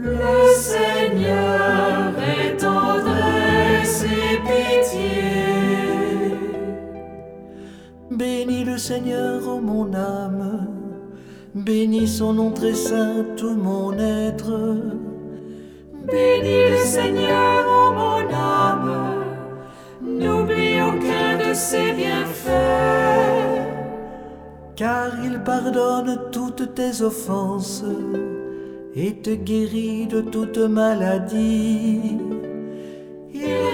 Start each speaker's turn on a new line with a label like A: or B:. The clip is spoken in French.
A: Le Seigneur est tendresse et pitié.
B: Bénis le Seigneur, ô mon âme, bénis son nom très saint, tout mon être.
A: Bénis le Seigneur, ô mon âme, n'oublie aucun de ses bienfaits.
B: Car il pardonne toutes tes offenses et te guérit de toute maladie.
A: Il